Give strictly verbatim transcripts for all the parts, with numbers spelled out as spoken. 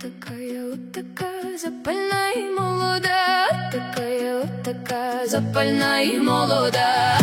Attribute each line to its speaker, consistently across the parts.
Speaker 1: такая, вот такая запальна і молода, такая, вот такая запальна і молода.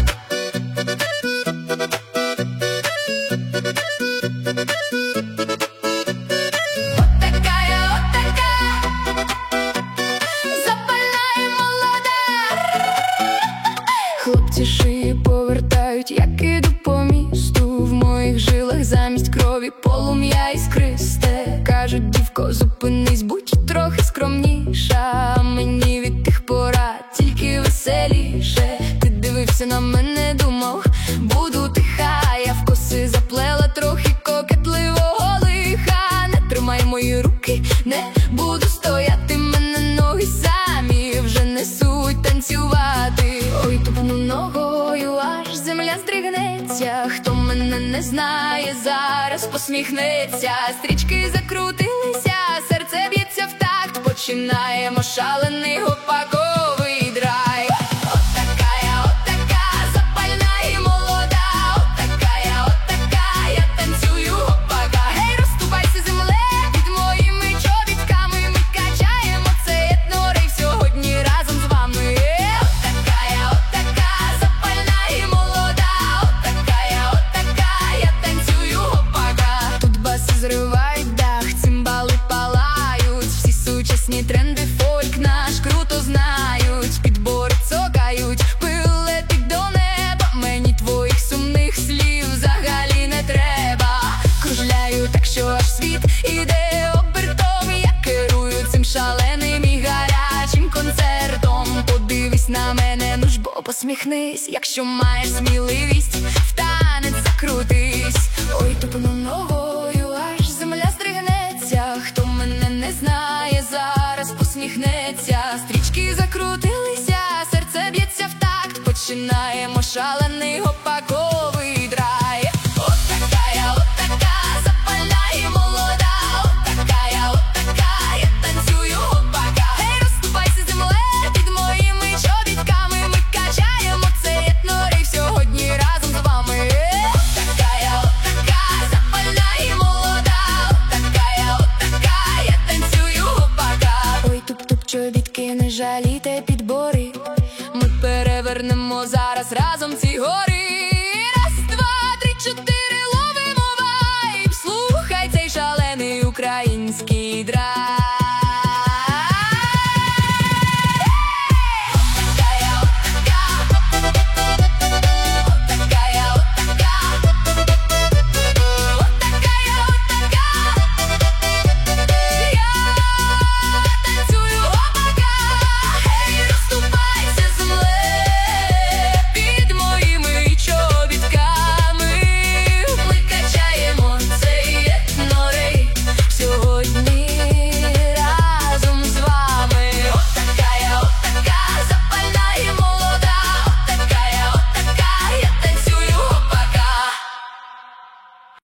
Speaker 1: Хлопці шиї повертають, як іду по місту. В моїх жилах замість крові полум'я іскристе. Кажуть, дівко, зупинись, будь трохи скромніша. А мені від тих порад тільки веселіше. Ти дивився на мене, думав, буду тиха. Я в коси заплела трохи кокетливого лиха. Не тримай мої руки, не буду стояти. Мене ноги самі вже несуть танцювати. Ой, тупну ногою, аж земля здригнеться. Хто мене не знає, зараз посміхнеться. Стрічки закрутилися, серце б'ється в такт. Починаємо шалений гопаковий драйв. От такая, от така, запальна і молода. От такая, от така, я танцюю гопака. Гей, розступайся, земле, під моїми чобітками. Ми качаємо цей етнорейв сьогодні разом з вами. От такая, от така, запальна і молода. От такая, от така, я танцюю гопака. Тут баси зривають дах, цимбали палають. Всі сучасні тренди, фольк наш круто знають. Підбори цокають, пил летить до неба. Мені твоїх сумних слів взагалі не треба. Кружляю так, що аж світ іде обертом. Я керую цим шаленим і гарячим концертом. Подивись на мене, ну ж бо посміхнись. Якщо маєш сміливість, в танець закрутись. Ой, тупну ногою, аж земля здригнеться. Хто мене не знає, зараз посміхнеться. Стрічки закрутилися, серце б'ється в такт. Починаємо шалено